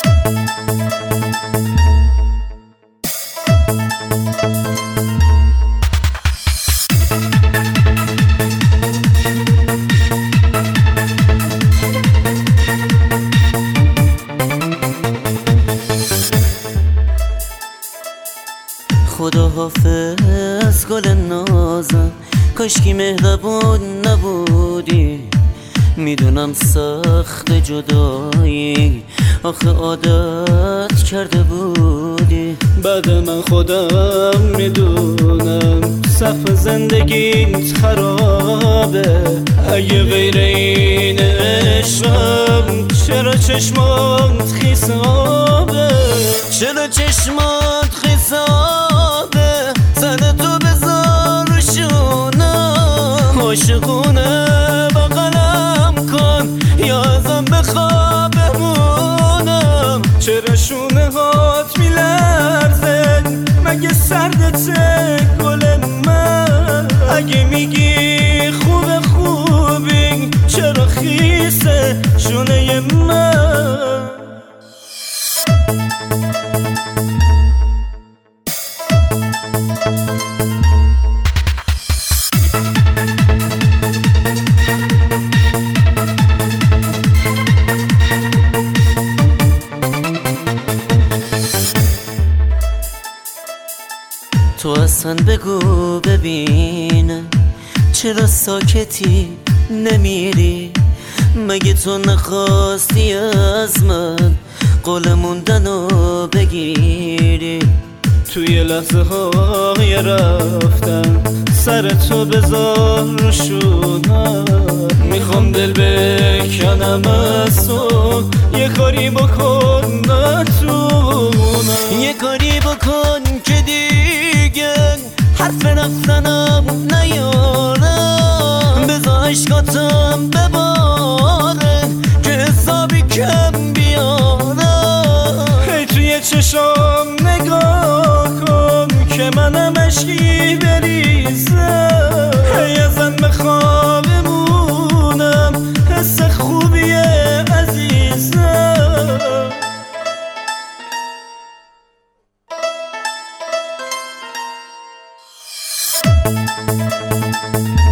خدا حافظ گل نازم، کاشکی مهربون نبودی. میدونم سخت جدایی، آخه عادت کرده بودی. بعد من خودم میدونم سقف زندگیت خرابه. اگه غیر این عشقم چرا چشمات خیس آبه؟ چرا چشمات خیس آبه؟ زن تو بذار رو شونم، عاشقونه بغلم کن یا ازم بخواه بمونم. چرا شونه هات میلرزه؟ مگه سردته گل من؟ اگه میگی خوبی چرا خیسه شونه من؟ تو اصلا بگو ببینم چرا ساکتی نمیری؟ مگه تو نخواستی از من قول موندنو بگیری؟ توی لحظه های رفتن سر تو بذار رو شونم. میخوام دل بکنم از تو، یه کاری بکن نتونم. یه کاری بکن که دیگه حرف رفتنم نیارم. بذار عشقاتم بباره که حسابی کم بیارم. هی توی چشام نگاه کن که منم عشقی بریزم. هی ازم بخواه بمونم، حس خوبیه عزیزم.